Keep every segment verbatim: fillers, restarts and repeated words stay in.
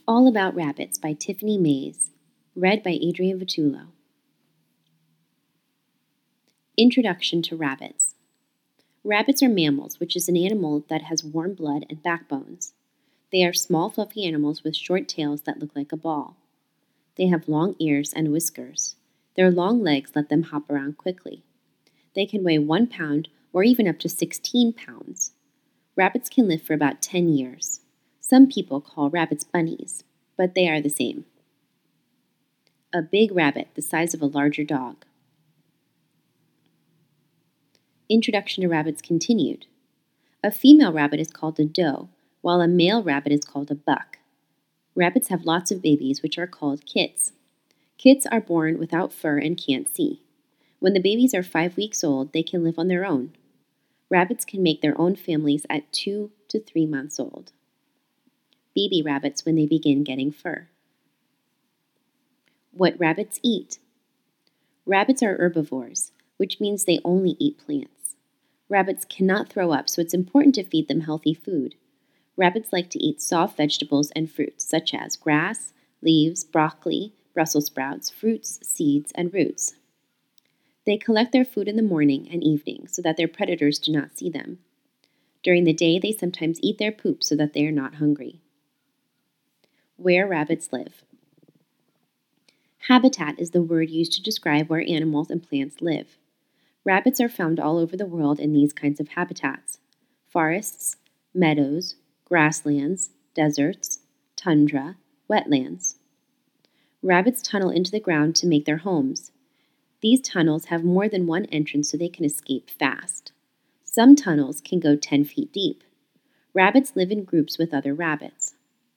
All About Rabbits by Tiffany Mays, read by Adrienne Vitullo. Introduction to rabbits. Rabbits are mammals, which is an animal that has warm blood and backbones. They are small, fluffy animals with short tails that look like a ball. They have long ears and whiskers. Their long legs let them hop around quickly. They can weigh one pound or even up to sixteen pounds. Rabbits can live for about ten years. Some people call rabbits bunnies, but they are the same. A big rabbit the size of a larger dog. Introduction to rabbits continued. A female rabbit is called a doe, while a male rabbit is called a buck. Rabbits have lots of babies, which are called kits. Kits are born without fur and can't see. When the babies are five weeks old, they can live on their own. Rabbits can make their own families at two to three months old. Baby rabbits when they begin getting fur. What rabbits eat. Rabbits are herbivores, which means they only eat plants. Rabbits cannot throw up, so it's important to feed them healthy food. Rabbits like to eat soft vegetables and fruits, such as grass, leaves, broccoli, Brussels sprouts, fruits, seeds, and roots. They collect their food in the morning and evening so that their predators do not see them. During the day, they sometimes eat their poop so that they are not hungry. Where rabbits live. Habitat is the word used to describe where animals and plants live. Rabbits are found all over the world in these kinds of habitats: forests, meadows, grasslands, deserts, tundra, wetlands. Rabbits tunnel into the ground to make their homes. These tunnels have more than one entrance so they can escape fast. Some tunnels can go ten feet deep. Rabbits live in groups with other rabbits.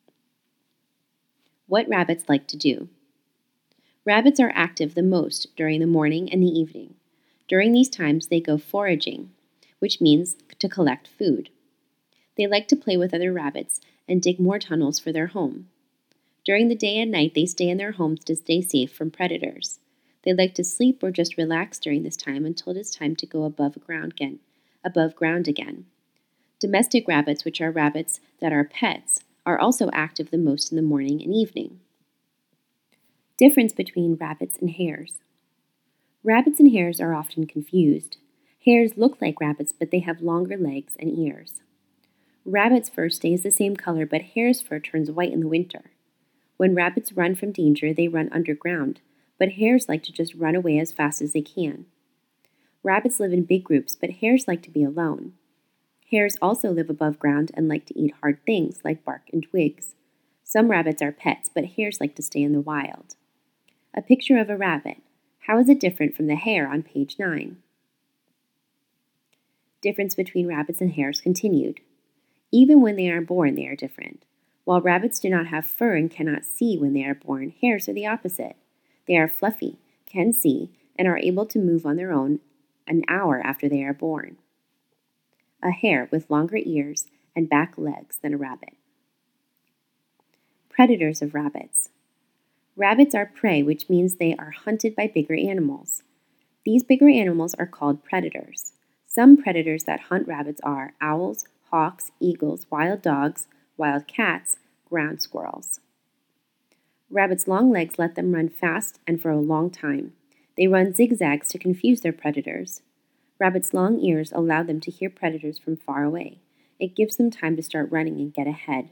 What rabbits like to do. Rabbits are active the most during the morning and the evening. During these times, they go foraging, which means to collect food. They like to play with other rabbits and dig more tunnels for their home. During the day and night, they stay in their homes to stay safe from predators. They like to sleep or just relax during this time until it is time to go above ground again. Above ground again. Domestic rabbits, which are rabbits that are pets, are also active the most in the morning and evening. Difference between rabbits and hares. Rabbits and hares are often confused. Hares look like rabbits, but they have longer legs and ears. Rabbits' fur stays the same color, but hares' fur turns white in the winter. When rabbits run from danger, they run underground, but hares like to just run away as fast as they can. Rabbits live in big groups, but hares like to be alone. Hares also live above ground and like to eat hard things like bark and twigs. Some rabbits are pets, but hares like to stay in the wild. A picture of a rabbit. How is it different from the hare on page nine? Difference between rabbits and hares continued. Even when they are born, they are different. While rabbits do not have fur and cannot see when they are born, hares are the opposite. They are fluffy, can see, and are able to move on their own an hour after they are born. A hare with longer ears and back legs than a rabbit. Predators of rabbits. Rabbits are prey, which means they are hunted by bigger animals. These bigger animals are called predators. Some predators that hunt rabbits are owls, hawks, eagles, wild dogs, wild cats, ground squirrels. Rabbits' long legs let them run fast and for a long time. They run zigzags to confuse their predators. Rabbits' long ears allow them to hear predators from far away. It gives them time to start running and get ahead.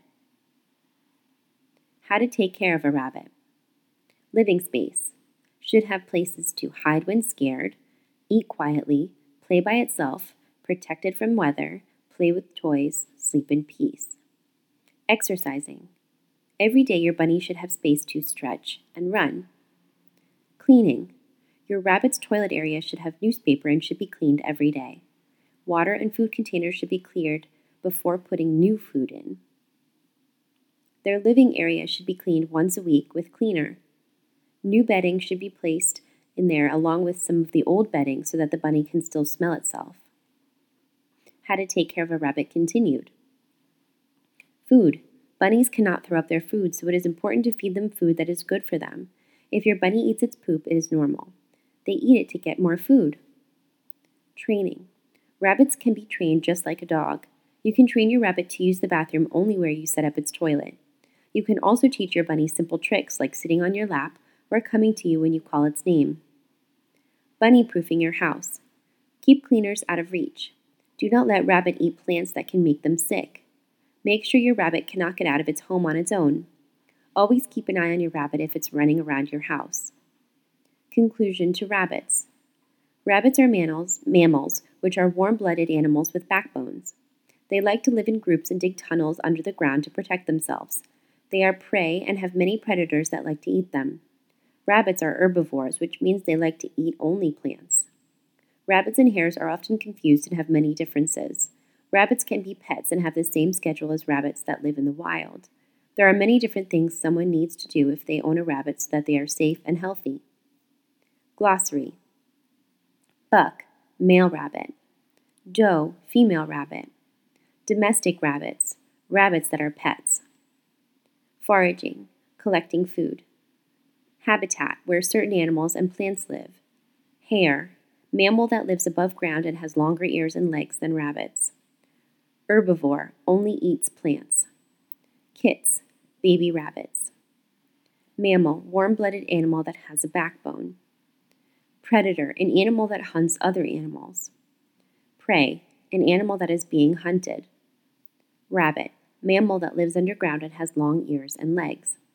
How to take care of a rabbit. Living space. Should have places to hide when scared, eat quietly, play by itself, protected from weather, play with toys, sleep in peace. Exercising. Every day your bunny should have space to stretch and run. Cleaning. Your rabbit's toilet area should have newspaper and should be cleaned every day. Water and food containers should be cleared before putting new food in. Their living area should be cleaned once a week with cleaner. New bedding should be placed in there along with some of the old bedding so that the bunny can still smell itself. How to take care of a rabbit continued. Food. Bunnies cannot throw up their food, so it is important to feed them food that is good for them. If your bunny eats its poop, it is normal. They eat it to get more food. Training. Rabbits can be trained just like a dog. You can train your rabbit to use the bathroom only where you set up its toilet. You can also teach your bunny simple tricks like sitting on your lap or coming to you when you call its name. Bunny-proofing your house. Keep cleaners out of reach. Do not let rabbit eat plants that can make them sick. Make sure your rabbit cannot get out of its home on its own. Always keep an eye on your rabbit if it's running around your house. Conclusion to rabbits. Rabbits are mammals, mammals, which are warm-blooded animals with backbones. They like to live in groups and dig tunnels under the ground to protect themselves. They are prey and have many predators that like to eat them. Rabbits are herbivores, which means they like to eat only plants. Rabbits and hares are often confused and have many differences. Rabbits can be pets and have the same schedule as rabbits that live in the wild. There are many different things someone needs to do if they own a rabbit so that they are safe and healthy. Glossary. Buck, male rabbit. Doe, female rabbit. Domestic rabbits, rabbits that are pets. Foraging, collecting food. Habitat, where certain animals and plants live. Hare, mammal that lives above ground and has longer ears and legs than rabbits. Herbivore, only eats plants. Kits, baby rabbits. Mammal, warm-blooded animal that has a backbone. Predator, an animal that hunts other animals. Prey, an animal that is being hunted. Rabbit, mammal that lives underground and has long ears and legs.